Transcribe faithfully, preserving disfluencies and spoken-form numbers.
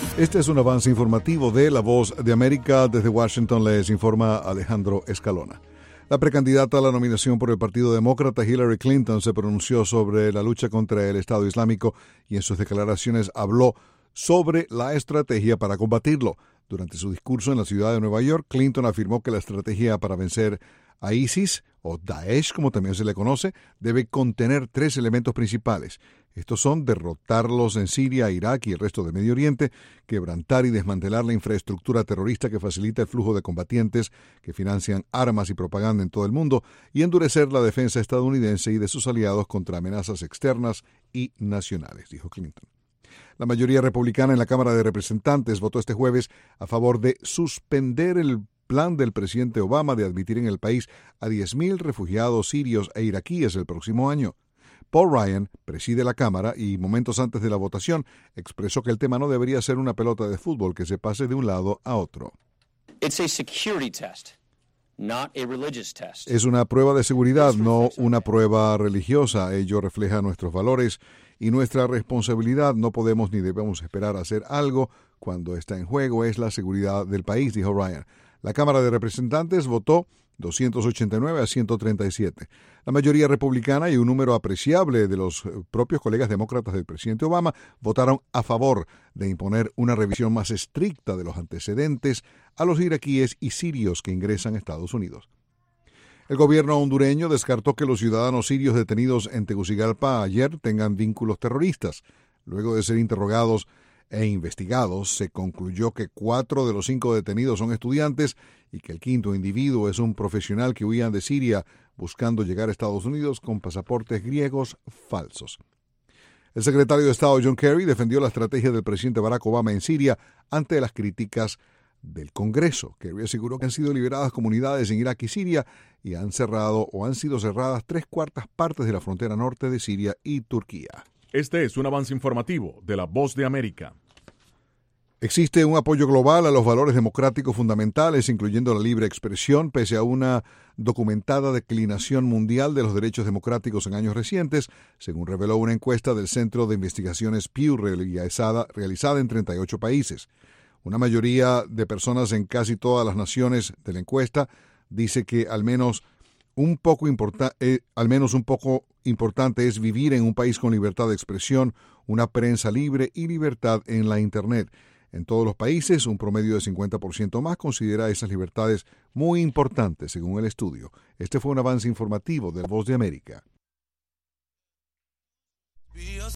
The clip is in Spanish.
Este es un avance informativo de La Voz de América. Desde Washington les informa Alejandro Escalona. La precandidata a la nominación por el Partido Demócrata, Hillary Clinton, se pronunció sobre la lucha contra el Estado Islámico y en sus declaraciones habló sobre la estrategia para combatirlo. Durante su discurso en la ciudad de Nueva York, Clinton afirmó que la estrategia para vencer a ISIS, o Daesh como también se le conoce, debe contener tres elementos principales. Estos son derrotarlos en Siria, Irak y el resto del Medio Oriente, quebrantar y desmantelar la infraestructura terrorista que facilita el flujo de combatientes que financian armas y propaganda en todo el mundo, y endurecer la defensa estadounidense y de sus aliados contra amenazas externas y nacionales, dijo Clinton. La mayoría republicana en la Cámara de Representantes votó este jueves a favor de suspender el plan del presidente Obama de admitir en el país a diez mil refugiados sirios e iraquíes el próximo año. Paul Ryan preside la Cámara y momentos antes de la votación expresó que el tema no debería ser una pelota de fútbol que se pase de un lado a otro. It's a security test, not a religious test. Es una prueba de seguridad, no una prueba religiosa. Ello refleja nuestros valores y nuestra responsabilidad. No podemos ni debemos esperar hacer algo cuando está en juego es la seguridad del país, dijo Ryan. La Cámara de Representantes votó doscientos ochenta y nueve a ciento treinta y siete. La mayoría republicana y un número apreciable de los propios colegas demócratas del presidente Obama votaron a favor de imponer una revisión más estricta de los antecedentes a los iraquíes y sirios que ingresan a Estados Unidos. El gobierno hondureño descartó que los ciudadanos sirios detenidos en Tegucigalpa ayer tengan vínculos terroristas. Luego de ser interrogados e investigados, se concluyó que cuatro de los cinco detenidos son estudiantes y que el quinto individuo es un profesional que huía de Siria buscando llegar a Estados Unidos con pasaportes griegos falsos. El secretario de Estado John Kerry defendió la estrategia del presidente Barack Obama en Siria ante las críticas del Congreso. Kerry aseguró que han sido liberadas comunidades en Irak y Siria y han cerrado o han sido cerradas tres cuartas partes de la frontera norte de Siria y Turquía. Este es un avance informativo de La Voz de América. Existe un apoyo global a los valores democráticos fundamentales, incluyendo la libre expresión, pese a una documentada declinación mundial de los derechos democráticos en años recientes, según reveló una encuesta del Centro de Investigaciones Pew realizada, realizada en treinta y ocho países. Una mayoría de personas en casi todas las naciones de la encuesta dice que al menos un poco importa, eh, al menos un poco importante es vivir en un país con libertad de expresión, una prensa libre y libertad en la Internet. En todos los países, un promedio de cincuenta por ciento más considera esas libertades muy importantes, según el estudio. Este fue un avance informativo de La Voz de América.